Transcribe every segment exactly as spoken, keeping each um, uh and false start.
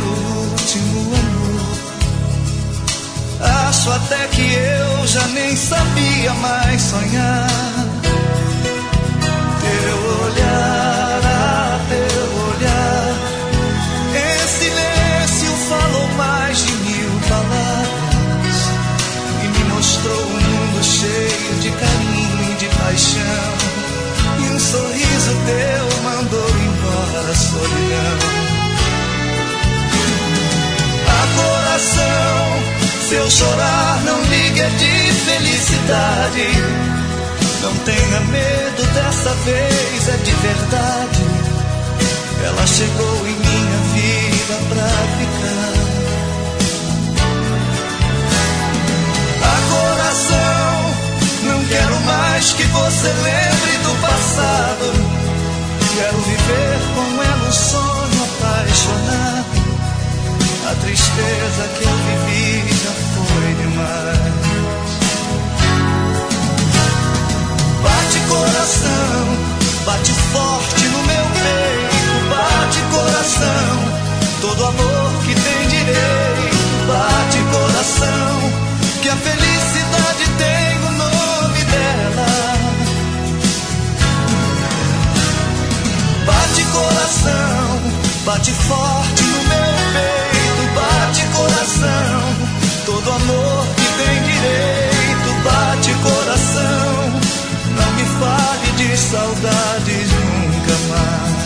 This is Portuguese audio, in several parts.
primeiro, último amor. Acho até que eu já nem sabia mais sonhar. Teu olhar, ah, teu olhar, em silêncio falou mais de mil palavras e me mostrou um mundo cheio de carinho e de paixão. E um sorriso teu mandou embora a solidão. A coração, se eu chorar, não ligue, é de felicidade. Não tenha medo, dessa vez é de verdade. Ela chegou em minha vida pra ficar. A coração, não quero mais que você lembre do passado. Quero viver com ela um sonho apaixonado. A tristeza que eu vivi já foi demais. Bate coração, bate forte no meu peito. Bate coração, todo amor que tem direito. Bate coração, que a felicidade tem o nome dela. Bate coração, bate forte no meu peito. Bate coração, todo amor que tem direito. Bate coração, não me fale de saudades nunca mais.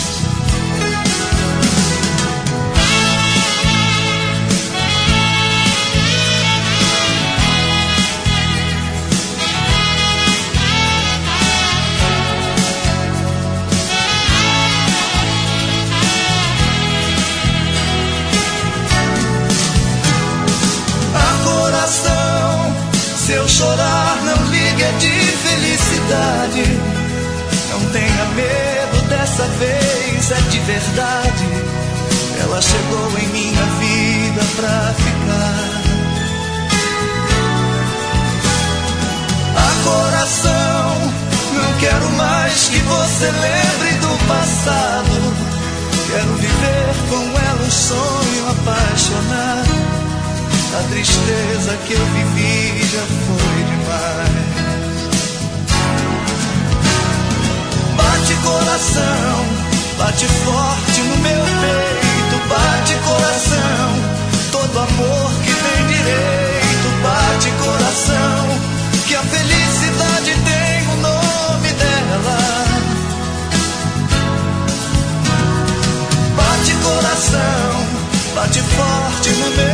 A coração, se eu chorar, não ligue, é de felicidade. Não tenha medo, dessa vez é de verdade. Ela chegou em minha vida pra ficar. A coração, não quero mais que você lembre do passado. Quero viver com ela um sonho apaixonado. A tristeza que eu vivi já foi demais. Bate coração, bate forte no meu peito. Bate coração, todo amor que tem direito. Bate coração, que a felicidade tem o nome dela. Bate coração, bate forte no meu